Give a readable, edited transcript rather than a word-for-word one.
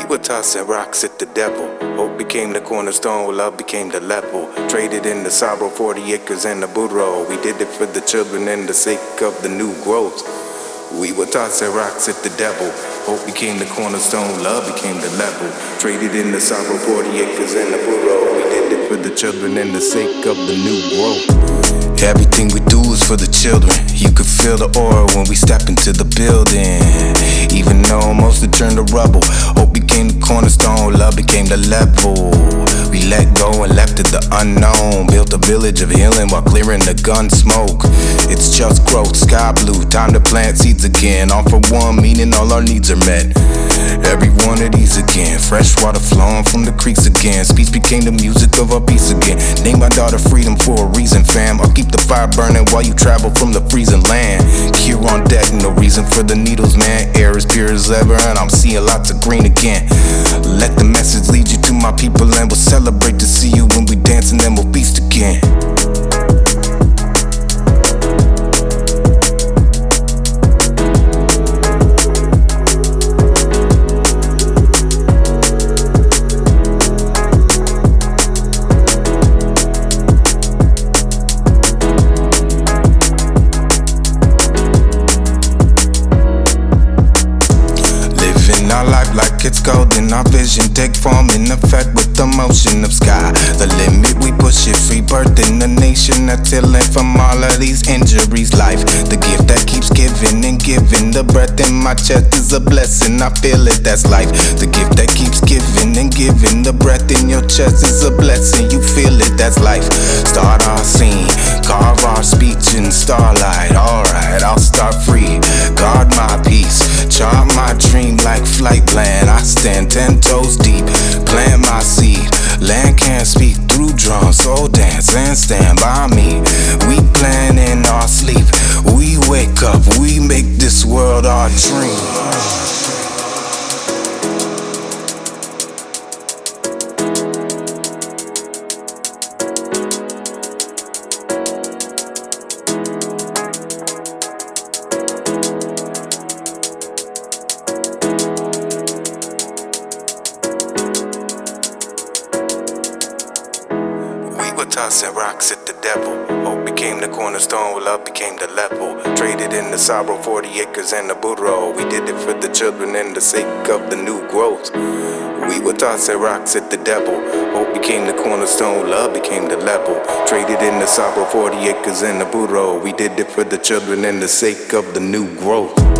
were tossing rocks at the devil. Hope became the cornerstone, love became the level. Traded in the sorrow, 40 acres and the burro. We did it for the children and the sake of the new growth. We were tossing rocks at the devil. Hope became the cornerstone, love became the level. Traded in the sorrow, 40 acres and the burro. We did it for the children and the sake of the new growth. Everything we do is for the children. You could feel the aura when we step into the building. Even though most have turned to rubble, hope became the cornerstone, love became the level. We let go and left it the unknown. Built a village of healing while clearing the gun smoke. It's just growth, sky blue, time to plant seeds again. All for one, meaning all our needs are met. Every one of these again, fresh water flowing from the creeks again. Speech became the music of our peace again. Name my daughter Freedom for a reason, fam. I'll keep the fire burning while you travel from the freezing land. Cure on deck, no reason for the needles, man. Air as pure as ever, and I'm seeing lots of green again. Let the message lead you to my people, and we'll celebrate to see you when we dance, and then we'll feast again. Our life like it's golden, our vision take form in effect with the motion of sky. The limit we push it, free birth in the nation that's healing from all of these injuries. Life, the gift that keeps giving and giving. The breath in my chest is a blessing, I feel it, that's life. The gift that keeps giving and giving. The breath in your chest is a blessing, you feel it, that's life. Start our scene, carve our speech in starlight. Alright, I'll start free, guard my peace, chart my dream like flight plan. I stand 10 toes deep, plant my seed. Land can't speak through drums, so dance and stand by me. We plan in our sleep, we wake up, we make this world our dream. We were tossing rocks at the devil. Hope became the cornerstone, love became the level. Traded in the sorrow, 40 acres and the burro. We did it for the children and the sake of the new growth. We were tossing rocks at the devil. Hope became the cornerstone, love became the level. Traded in the sorrow, 40 acres and the burro. We did it for the children and the sake of the new growth.